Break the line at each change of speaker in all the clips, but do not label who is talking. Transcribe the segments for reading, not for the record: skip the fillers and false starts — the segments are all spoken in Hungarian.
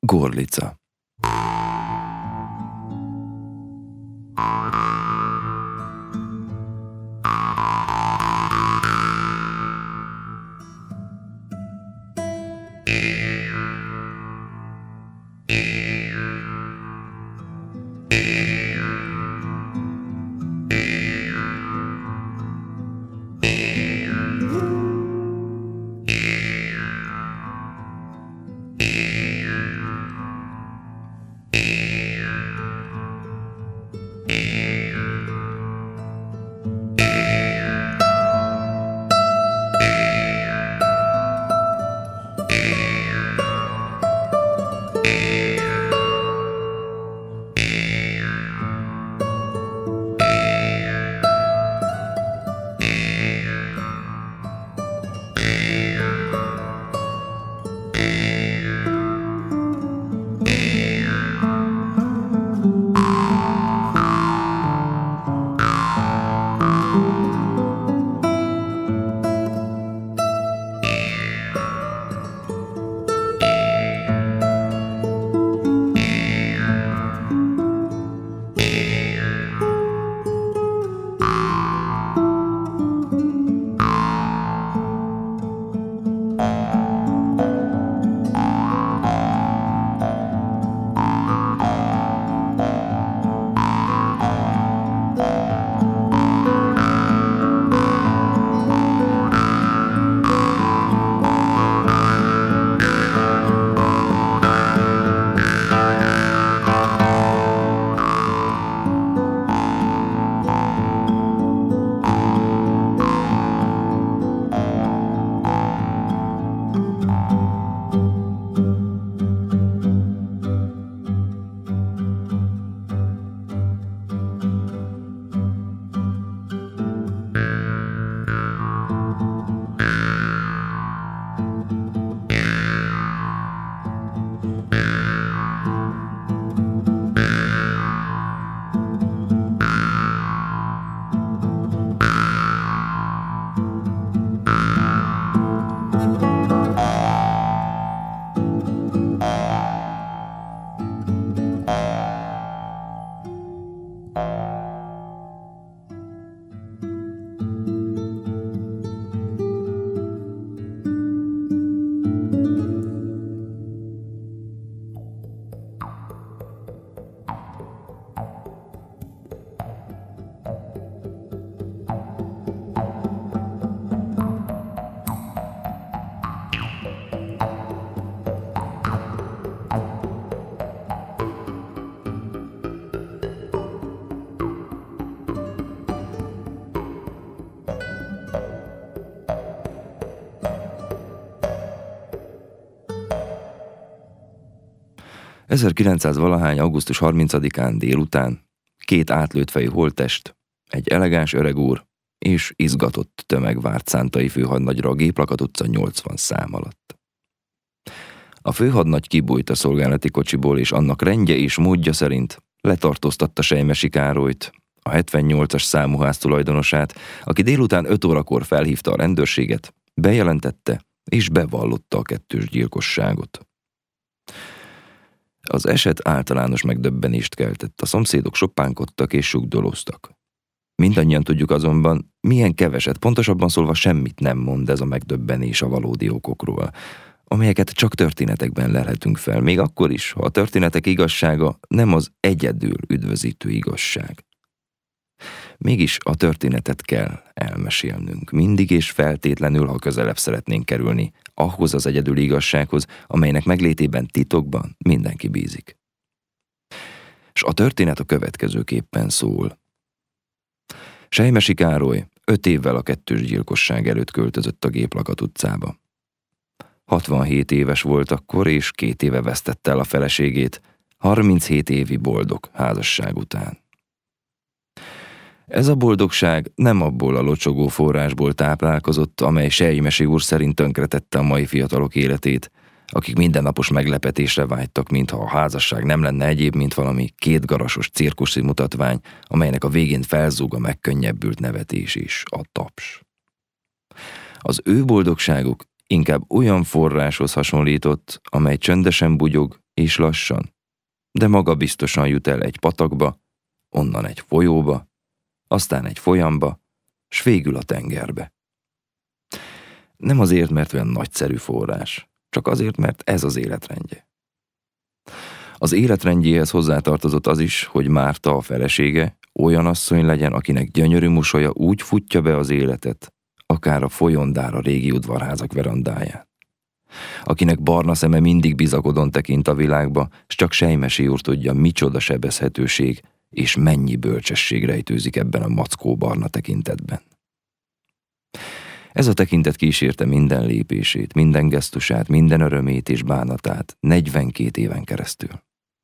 Gorlica. ...1900-valahány augusztus 30-án délután 2 átlőtt fejű holttest, egy elegáns öreg úr és izgatott tömeg várt Szántai főhadnagyra a Géplakat utca 80 szám alatt. A főhadnagy kibújt a szolgálati kocsiból, és annak rendje és módja szerint letartóztatta Sejmesi Károlyt, a 78-as számú ház tulajdonosát, aki délután 5 órakor felhívta a rendőrséget, bejelentette és bevallotta a kettős gyilkosságot. Az eset általános megdöbbenést keltett, a szomszédok soppánkodtak és sugdolóztak. Mindannyian tudjuk azonban, milyen keveset, pontosabban szólva semmit nem mond ez a megdöbbenés a valódi okokról, amelyeket csak történetekben lelhetünk fel, még akkor is, ha a történetek igazsága nem az egyedül üdvözítő igazság. Mégis a történetet kell elmesélnünk, mindig és feltétlenül, ha közelebb szeretnénk kerülni ahhoz az egyedüli igazsághoz, amelynek meglétében titokban mindenki bízik. És a történet a következőképpen szól. Sejmesi Károly 5 évvel a kettős gyilkosság előtt költözött a Géplakat utcába. 67 éves volt akkor, és 2 éve vesztette el a feleségét, 37 évi boldog házasság után. Ez a boldogság nem abból a locsogó forrásból táplálkozott, amely Sejmesi úr szerint tönkretette a mai fiatalok életét, akik mindennapos meglepetésre vágytak, mintha a házasság nem lenne egyéb, mint valami 2 garasos cirkuszi mutatvány, amelynek a végén felzúg a megkönnyebbült nevetés és a taps. Az ő boldogságuk inkább olyan forráshoz hasonlított, amely csöndesen bugyog és lassan, de maga biztosan jut el egy patakba, onnan egy folyóba, aztán egy folyamba, s végül a tengerbe. Nem azért, mert olyan nagyszerű forrás, csak azért, mert ez az életrendje. Az életrendjéhez hozzátartozott az is, hogy Márta, a felesége, olyan asszony legyen, akinek gyönyörű mosolya úgy futja be az életet, akár a folyondár a régi udvarházak verandáján. Akinek barna szeme mindig bizakodon tekint a világba, s csak Sejmesi úr tudja, micsoda sebezhetőség és mennyi bölcsesség rejtőzik ebben a mackó barna tekintetben. Ez a tekintet kísérte minden lépését, minden gesztusát, minden örömét és bánatát 42 éven keresztül.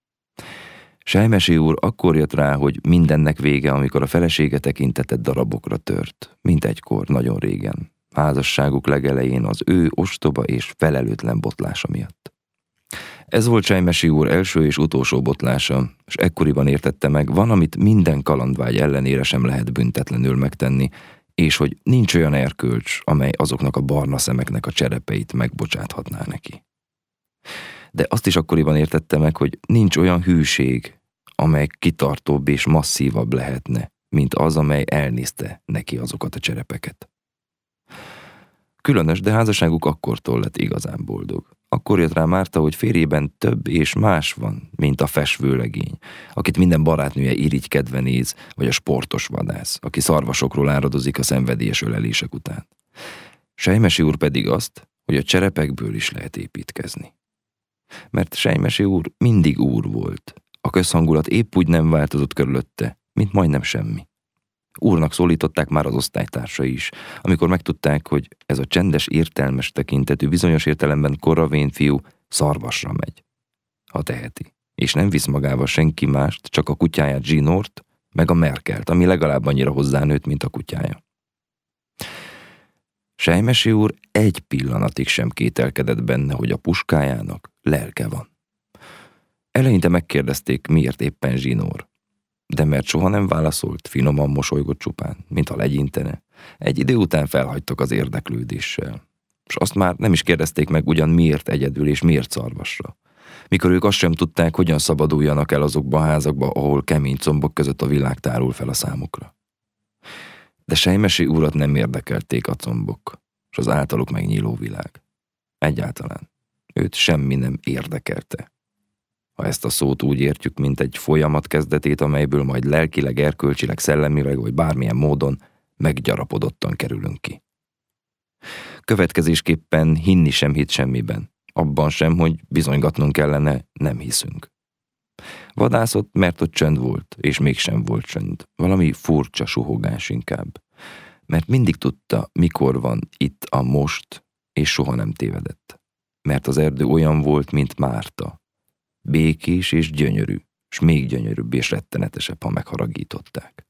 Sejmesi úr akkor jött rá, hogy mindennek vége, amikor a felesége tekintete darabokra tört, mint egykor, nagyon régen, házasságuk legelején az ő ostoba és felelőtlen botlása miatt. Ez volt Sejmesi úr első és utolsó botlása, és ekkoriban értette meg, van, amit minden kalandvágy ellenére sem lehet büntetlenül megtenni, és hogy nincs olyan erkölcs, amely azoknak a barna szemeknek a cserepeit megbocsáthatná neki. De azt is akkoriban értette meg, hogy nincs olyan hűség, amely kitartóbb és masszívabb lehetne, mint az, amely elnézte neki azokat a cserepeket. Különös, de házasságuk akkortól lett igazán boldog. Akkor jött rá Márta, hogy férjében több és más van, mint a festőlegény, akit minden barátnője irigykedve néz, vagy a sportos vadász, aki szarvasokról áradozik a szenvedélyes ölelések után. Sejmesi úr pedig azt, hogy a cserepekből is lehet építkezni. Mert Sejmesi úr mindig úr volt. A közhangulat épp úgy nem változott körülötte, mint majdnem semmi. Úrnak szólították már az osztálytársai is, amikor megtudták, hogy ez a csendes, értelmes tekintetű, bizonyos értelemben korravén fiú szarvasra megy, ha teheti, és nem visz magával senki mást, csak a kutyáját Zsinort, meg a Merkelt, ami legalább annyira hozzánőtt, mint a kutyája. Sejmesi úr egy pillanatig sem kételkedett benne, hogy a puskájának lelke van. Eleinte megkérdezték, miért éppen Zsinór, de mert soha nem válaszolt, finoman mosolygott csupán, mintha legyintene, egy idő után felhagytak az érdeklődéssel. És azt már nem is kérdezték meg, ugyan miért egyedül és miért szarvasra. Mikor ők azt sem tudták, hogyan szabaduljanak el azokba a házakba, ahol kemény combok között a világ tárul fel a számukra. De Sejmesi úrat nem érdekelték a combok, és az általuk megnyíló világ. Egyáltalán. Őt semmi nem érdekelte. Ha ezt a szót úgy értjük, mint egy folyamat kezdetét, amelyből majd lelkileg, erkölcsileg, szellemileg, vagy bármilyen módon meggyarapodottan kerülünk ki. Következésképpen hinni sem hitt semmiben. Abban sem, hogy bizonygatnunk kellene, nem hiszünk. Vadászott, mert ott csönd volt, és mégsem volt csönd. Valami furcsa suhogás inkább. Mert mindig tudta, mikor van itt a most, és soha nem tévedett. Mert az erdő olyan volt, mint Márta. Békés és gyönyörű, s még gyönyörűbb és rettenetesebb, ha megharagították.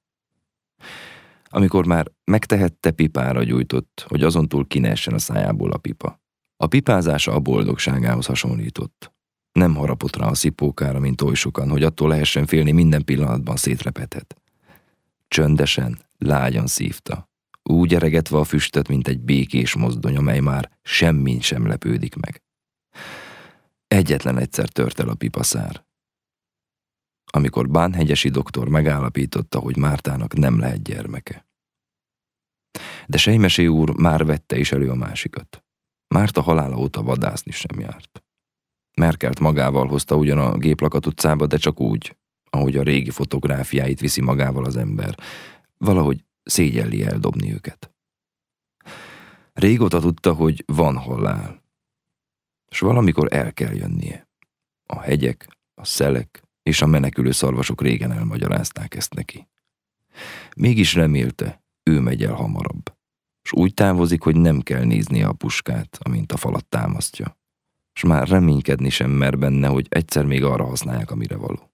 Amikor már megtehette, pipára gyújtott, hogy azontúl ki ne essen a szájából a pipa. A pipázása a boldogságához hasonlított. Nem harapott rá a szipókára, mint oly sokan, hogy attól lehessen félni, minden pillanatban szétrepedhet. Csöndesen, lágyan szívta, úgy eregetve a füstöt, mint egy békés mozdony, amely már semmin sem lepődik meg. Egyetlen egyszer tört el a pipaszár. Amikor Bánhegyesi doktor megállapította, hogy Mártának nem lehet gyermeke. De Sejmesi úr már vette is elő a másikat. Márta halála óta vadászni sem járt. Merkelt magával hozta ugyan a Géplakat utcába, de csak úgy, ahogy a régi fotográfiáit viszi magával az ember. Valahogy szégyelli eldobni őket. Régóta tudta, hogy van halál, s valamikor el kell jönnie. A hegyek, a szelek és a menekülő szarvasok régen elmagyarázták ezt neki. Mégis remélte, ő megy el hamarabb, s úgy távozik, hogy nem kell néznie a puskát, amint a falat támasztja, s már reménykedni sem mer benne, hogy egyszer még arra használják, amire való.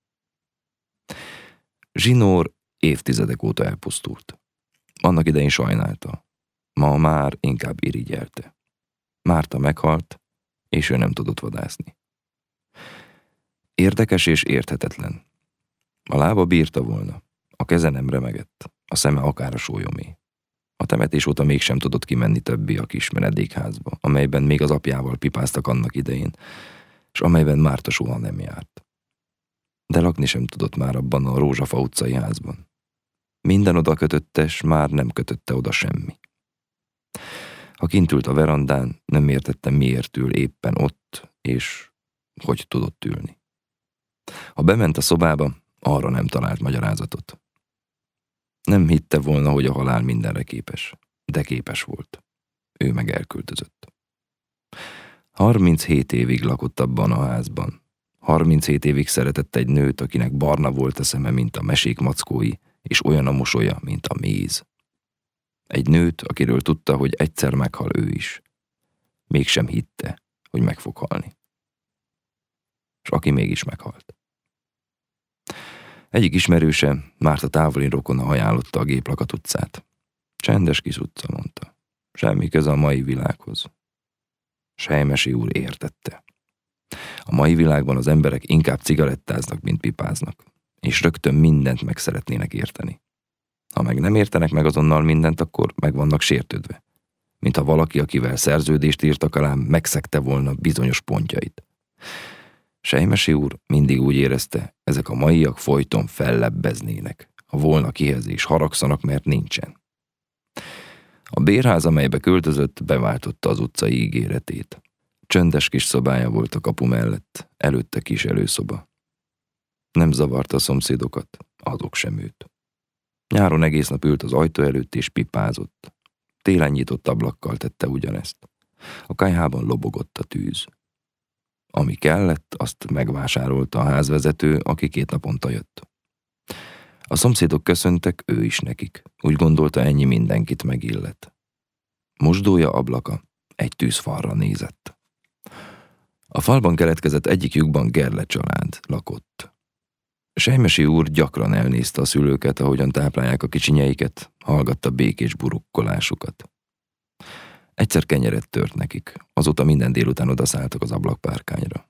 Zsinór évtizedek óta elpusztult. Annak idején sajnálta, ma már inkább irigyelte. Márta meghalt, és ő nem tudott vadászni. Érdekes és érthetetlen. A lába bírta volna, a keze nem remegett, a szeme akár a sólyomé. A temetés óta mégsem tudott kimenni többé a kis menedékházba, amelyben még az apjával pipáztak annak idején, és amelyben Márta soha nem járt. De lakni sem tudott már abban a Rózsafa utcai házban. Minden oda kötötte, s már nem kötötte oda semmi. Ha kint ült a verandán, nem értette, miért ül éppen ott, és hogy tudott ülni. Ha bement a szobába, arra nem talált magyarázatot. Nem hitte volna, hogy a halál mindenre képes, de képes volt. Ő meg elköltözött. 37 évig lakott abban a házban. 37 évig szeretett egy nőt, akinek barna volt a szeme, mint a mesék mackói, és olyan a mosolya, mint a méz. Egy nőt, akiről tudta, hogy egyszer meghal ő is. Mégsem hitte, hogy meg fog halni. És aki mégis meghalt. Egyik ismerőse, Márta távoli rokona ajánlotta a Géplakat utcát. Csendes kis utca, mondta. Semmi köze a mai világhoz. Sejmesi úr értette. A mai világban az emberek inkább cigarettáznak, mint pipáznak, és rögtön mindent meg szeretnének érteni. Ha meg nem értenek meg azonnal mindent, akkor meg vannak sértődve. Mintha valaki, akivel szerződést írtak alá, megszegte volna bizonyos pontjait. Sejmesi úr mindig úgy érezte, ezek a maiak folyton fellebbeznének. Ha volna kihez és haragszanak, mert nincsen. A bérház, amelybe költözött, beváltotta az utcai ígéretét. Csöndes kis szobája volt a kapu mellett, előtte kis előszoba. Nem zavarta a szomszédokat, azok sem őt. Nyáron egész nap ült az ajtó előtt és pipázott. Télen nyitott ablakkal tette ugyanezt. A kályhában lobogott a tűz. Ami kellett, azt megvásárolta a házvezető, aki 2 naponta jött. A szomszédok köszöntek, ő is nekik. Úgy gondolta, ennyi mindenkit megillet. Mosdója ablaka egy tűzfalra nézett. A falban keletkezett egyik lyukban Gerle család lakott. Sejmesi úr gyakran elnézte a szülőket, ahogyan táplálják a kicsinyeiket, hallgatta békés burukkolásukat. Egyszer kenyeret tört nekik, azóta minden délután odaszálltak az ablakpárkányra.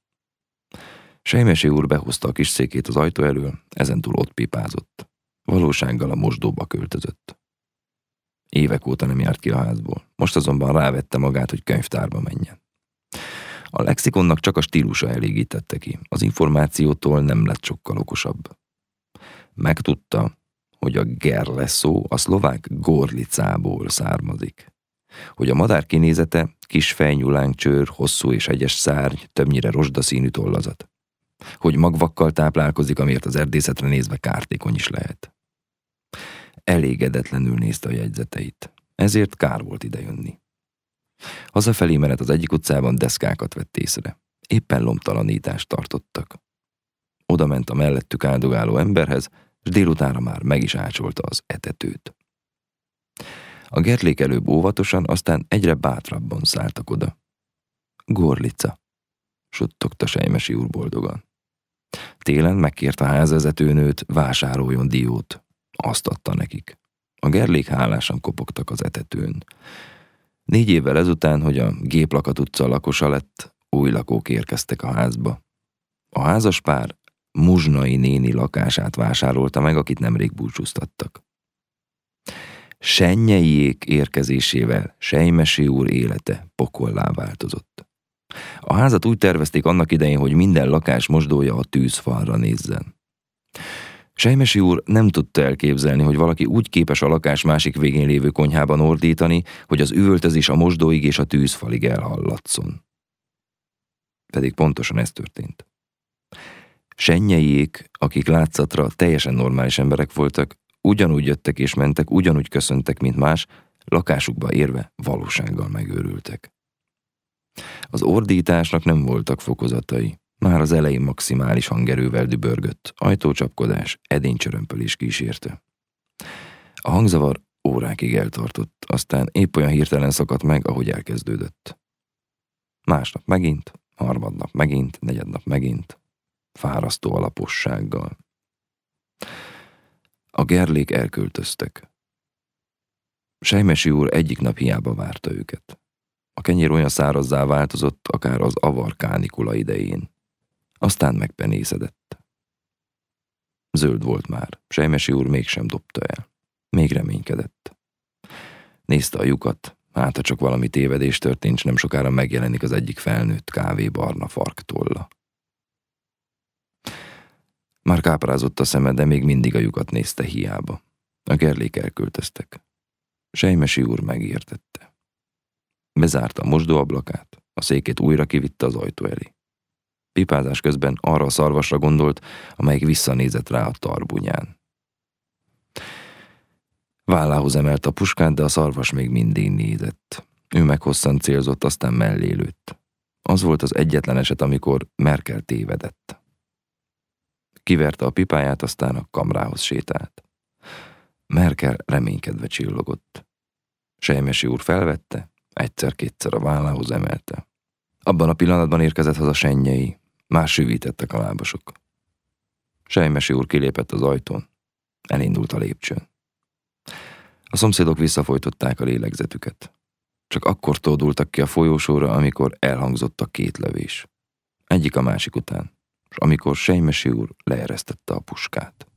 Sejmesi úr behozta a kis székét az ajtó elől, ezentúl ott pipázott. Valósággal a mosdóba költözött. Évek óta nem járt ki a házból, most azonban rávette magát, hogy könyvtárba menjen. A lexikonnak csak a stílusa elégítette ki, az információtól nem lett sokkal okosabb. Megtudta, hogy a Gerle szó a szlovák Gorlicából származik. Hogy a madár kinézete kis fejnyuláncsőr, hosszú és egyes szárny, többnyire rozsdaszínű tollazat. Hogy magvakkal táplálkozik, amiért az erdészetre nézve kártékony is lehet. Elégedetlenül nézte a jegyzeteit, ezért kár volt idejönni. Hazafelé menet az egyik utcában deszkákat vett észre. Éppen lomtalanítást tartottak. Oda ment a mellettük áldogáló emberhez, és délutánra már meg is ácsolta az etetőt. A Gerlék előbb óvatosan, aztán egyre bátrabban szálltak oda. Gorlica, suttogta Sejmesi úr boldogan. Télen megkért a házvezetőnőt, vásároljon diót. Azt adta nekik. A Gerlék hálásan kopogtak az etetőn. 4 évvel ezután, hogy a Géplakat utca lakosa lett, új lakók érkeztek a házba. A házaspár Muzsnai néni lakását vásárolta meg, akit nemrég búcsúztattak. Sennyeiék érkezésével Sejmesi úr élete pokollá változott. A házat úgy tervezték annak idején, hogy minden lakás mosdója a tűzfalra nézzen. Sejmesi úr nem tudta elképzelni, hogy valaki úgy képes a lakás másik végén lévő konyhában ordítani, hogy az üvöltözés a mosdóig és a tűzfalig elhallatszon. Pedig pontosan ez történt. Sennyeiék, akik látszatra teljesen normális emberek voltak, ugyanúgy jöttek és mentek, ugyanúgy köszöntek, mint más, lakásukba érve valósággal megőrültek. Az ordításnak nem voltak fokozatai. Már az elején maximális hangerővel dübörgött, ajtócsapkodás, edénycsörömpölés kísérte. A hangzavar órákig eltartott, aztán épp olyan hirtelen szakadt meg, ahogy elkezdődött. Másnap megint, harmadnap megint, negyednap megint, fárasztó alapossággal. A Gerlék elköltöztek. Sejmesi úr egyik nap hiába várta őket. A kenyér olyan szárazzá változott, akár az avar kánikula idején. Aztán megpenészedett. Zöld volt már, Sejmesi úr mégsem dobta el. Még reménykedett. Nézte a lyukat, hát ha csak valami tévedés történt, s nem sokára megjelenik az egyik felnőtt kávébarna farktolla. Már káprázott a szeme, de még mindig a lyukat nézte hiába. A gerlék elköltöztek. Sejmesi úr megértette. Bezárta a mosdóablakát, a székét újra kivitte az ajtó elé. Pipázás közben arra a szarvasra gondolt, amelyik visszanézett rá a tarbunyán. Vállához emelte a puskát, de a szarvas még mindig nézett. Ő meg hosszan célzott, aztán mellé lőtt. Az volt az egyetlen eset, amikor Merkel tévedett. Kiverte a pipáját, aztán a kamrához sétált. Merkel reménykedve csillogott. Sejmesi úr felvette, egyszer-kétszer a vállához emelte. Abban a pillanatban érkezett haza Sennyei, már süvítettek a lábasok. Sejmesi úr kilépett az ajtón, elindult a lépcsőn. A szomszédok visszafolytották a lélegzetüket. Csak akkor tódultak ki a folyósóra, amikor elhangzott a 2 lövés. Egyik a másik után, és amikor Sejmesi úr leeresztette a puskát.